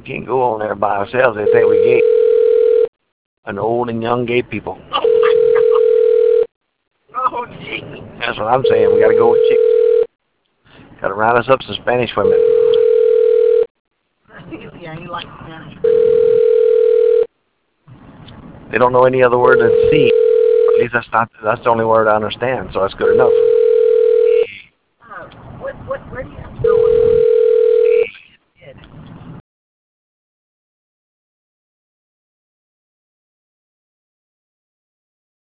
can't go on there by ourselves. They think we gay. An old and young gay people. Oh, gee. That's what I'm saying. We gotta go with chicks. Gotta round us up some Spanish women. Yeah, he likes Spanish. They don't know any other word than see. At least that's the only word I understand, so that's good enough. Where do you have to go